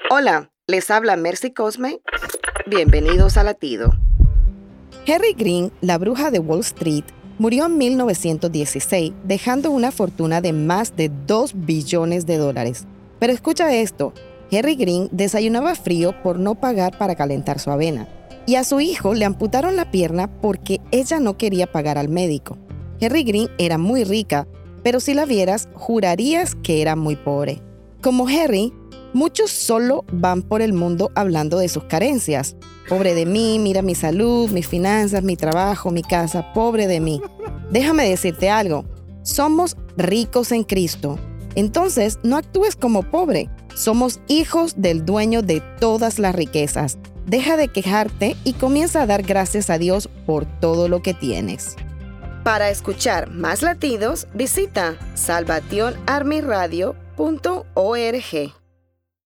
Hola, les habla Mercy Cosme. Bienvenidos a Latido. Harry Green, la bruja de Wall Street, murió en 1916, dejando una fortuna de más de $2 billones. Pero escucha esto, Harry Green desayunaba frío por no pagar para calentar su avena. Y a su hijo le amputaron la pierna porque ella no quería pagar al médico. Harry Green era muy rica, pero si la vieras, jurarías que era muy pobre. Como Harry, muchos solo van por el mundo hablando de sus carencias. Pobre de mí, mira mi salud, mis finanzas, mi trabajo, mi casa, pobre de mí. Déjame decirte algo, somos ricos en Cristo. Entonces, no actúes como pobre. Somos hijos del dueño de todas las riquezas. Deja de quejarte y comienza a dar gracias a Dios por todo lo que tienes. Para escuchar más latidos, visita salvationarmyradio.org.